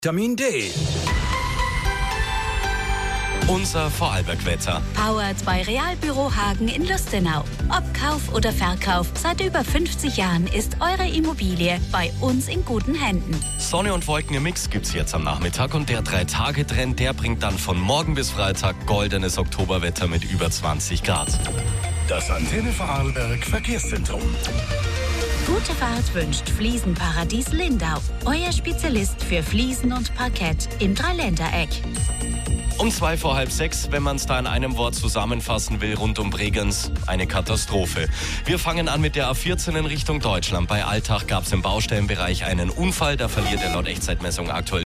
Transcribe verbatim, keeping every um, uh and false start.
Vitamin D. Unser Vorarlberg-Wetter. Powered bei Realbüro Hagen in Lustenau. Ob Kauf oder Verkauf, seit über fünfzig Jahren ist eure Immobilie bei uns in guten Händen. Sonne und Wolken im Mix gibt's jetzt am Nachmittag und der Drei-Tage-Trend, der bringt dann von morgen bis Freitag goldenes Oktoberwetter mit über zwanzig Grad. Das Antenne Vorarlberg Verkehrszentrum. Gute Fahrt wünscht Fliesenparadies Lindau. Euer Spezialist für Fliesen und Parkett im Dreiländereck. Um zwei vor halb sechs, wenn man es da in einem Wort zusammenfassen will, rund um Bregenz, eine Katastrophe. Wir fangen an mit der A vierzehn in Richtung Deutschland. Bei Altach gab es im Baustellenbereich einen Unfall, da verliert er laut Echtzeitmessung aktuell